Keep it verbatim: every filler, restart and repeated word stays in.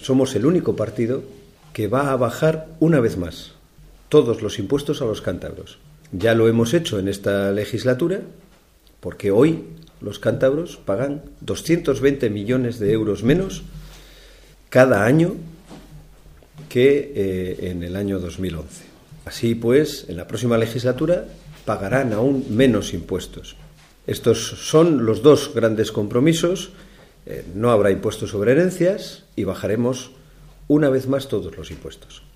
somos el único partido que va a bajar una vez más todos los impuestos a los cántabros. Ya lo hemos hecho en esta legislatura, porque hoy los cántabros pagan doscientos veinte millones de euros menos cada año que eh, en el año dos mil once. Así pues, en la próxima legislatura pagarán aún menos impuestos. Estos son los dos grandes compromisos. Eh, no habrá impuestos sobre herencias y bajaremos una vez más todos los impuestos.